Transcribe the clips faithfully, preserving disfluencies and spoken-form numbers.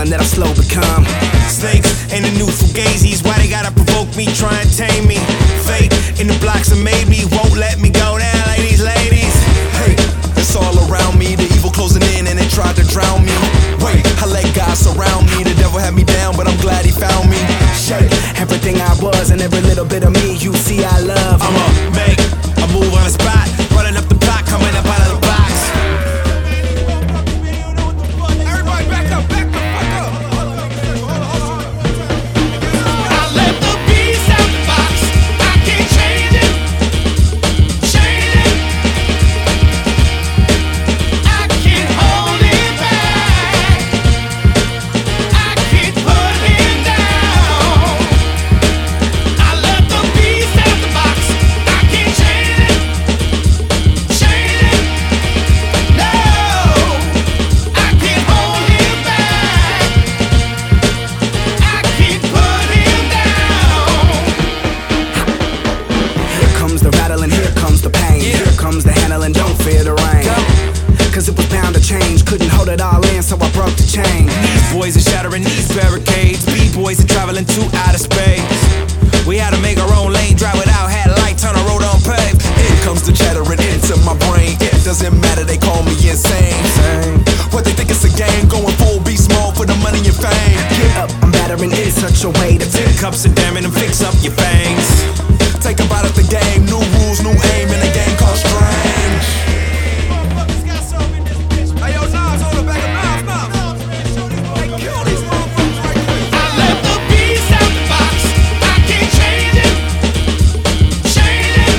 that I slow become. Snakes ain't the new fugazis. Why they gotta provoke me, try and tame me? Fate in the blocks that made me, won't let me go down like these ladies. Hey, it's all around me, the evil closing in and it tried to drown me. Wait, I let God surround me, the devil had me down, but I'm glad he found me. Shake everything I was and every little bit of me you see I love. I'ma make a move on the spot, running up the block, coming up out of the box. Everybody back up, back the fuck up. I let the beast out the box. I can't change it, change it. I can't hold it back. I can't put him down. I let the beast out the box. I can't change it, change it. No, I can't hold him back. I can't put him down. Here comes the rattling, here comes the pain. Here comes the handling, don't fear the rain. Cause it was bound to change, couldn't hold it all in, so I broke the chain. These boys are shattering these barricades. B-boys are traveling to outer space. We had to make our own lane, drive without headlights on a road unpaved. Here comes the chattering into my brain. It doesn't matter, they call me insane. What they think it's a game, going full be small for the money and fame. Get up, I'm battering in such a way to Ten cups of damn it and fix up your fangs. Take a bite at the game, new rules, new aim in a game called Strange. I let the beast out the box. I can't change it, change it.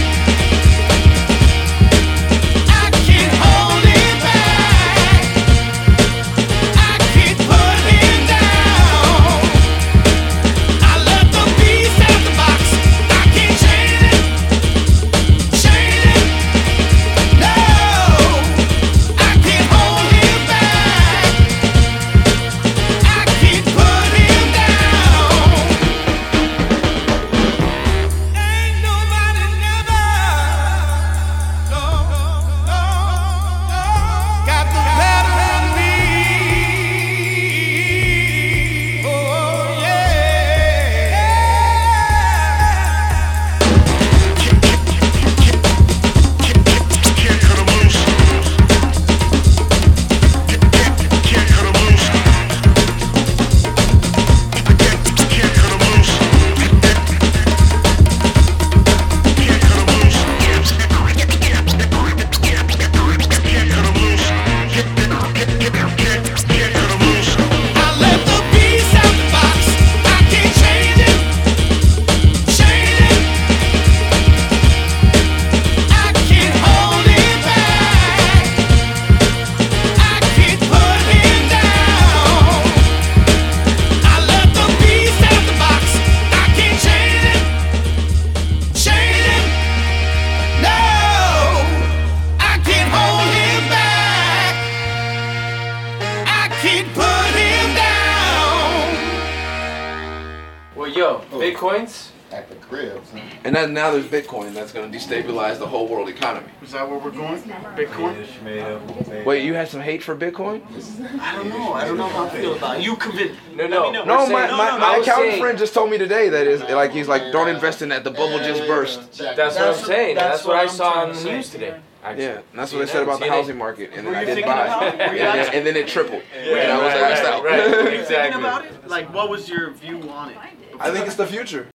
I can't hold it back. I can't put him down. I let the beast out the box. I can't change it, change it. No, I can't hold him back. I can't put him down. Ain't nobody never, no, no, got the better of me. Oh yeah. Can't cut 'em loose. Can't cut 'em loose. Can't cut 'em loose. Can't cut 'em loose. Can't cut 'em loose. Can't cut 'em loose. I let the beast out the box. I can't change it, change it. I can't hold it back. I can't put him down. I let the beast out the box. I can't change it, change it. No, I can't hold him back. I can't put him down. Well, yo, Bitcoins? At the crib, son. And then now there's Bitcoin that's going to destabilize the whole world economy. Is that where we're going? Bitcoin? Wait, you had some hate for Bitcoin? I don't know. I don't know how I feel about it. You convinced. No, no. know. No, We're my, saying- my, no, no, my I was accountant saying- friend just told me today that is like he's like don't invest in that the bubble just burst. That's what I'm saying. That's, what I saw on the news today. Actually. Yeah, and that's what they said about the C N N. housing market, and then Were I you didn't thinking buy, about it? Were and, you then, actually- and then it tripled, Yeah, and I was right, asked right, out. right. Were you thinking Exactly. about it? Like, what was your view on it? I think it's the future.